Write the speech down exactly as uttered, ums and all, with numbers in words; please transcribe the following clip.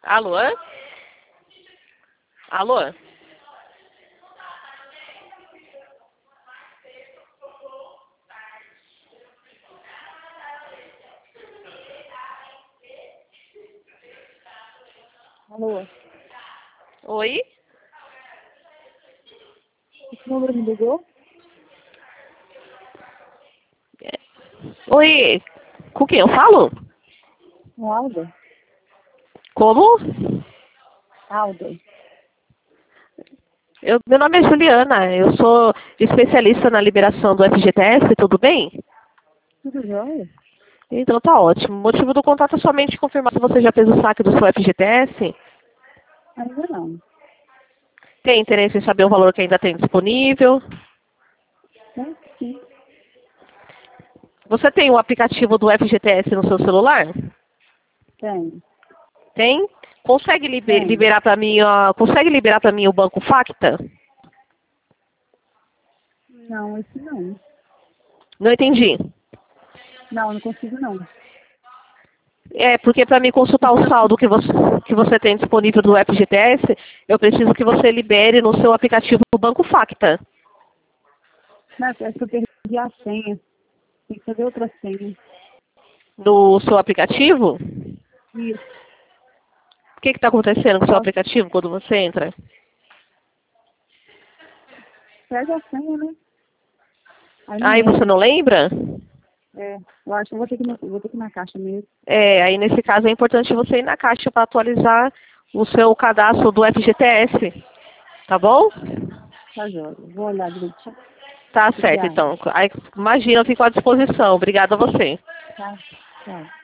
Alô? Alô? Alô? Oi? Esse número me ligou? Oi? Com quem eu falo? É Alda? Como? Alda. Eu, meu nome é Juliana, eu sou especialista na liberação do F G T S, tudo bem? Tudo jóia? Então tá ótimo. O motivo do contato é somente confirmar se você já fez o saque do seu F G T S. Ainda não. Tem interesse em saber o valor que ainda tem disponível? Né? Sim. Você tem o aplicativo do F G T S no seu celular? Tem. Tem? Consegue liber, Tem. liberar para mim, ó, consegue liberar para mim o Banco Facta? Não, esse não. Não entendi. Não, não consigo não. É, porque para mim consultar o saldo que você, que você tem disponível do F G T S, eu preciso que você libere no seu aplicativo o Banco Facta. Não, é que eu perdi a senha. Tem que fazer outra senha. No seu aplicativo? Isso. O que está acontecendo com o seu Posso? aplicativo quando você entra? Perde a senha, né? Aí não Aí você entra. não lembra? É, eu acho que eu vou ter que ir na, vou ter que ir na caixa mesmo. É, aí nesse caso é importante você ir na Caixa para atualizar o seu cadastro do F G T S. Tá bom? Tá jóia. Vou olhar direitinho. Tá certo, Obrigada. então. Aí, imagina, eu fico à disposição. Obrigada a você. Tá? Tchau.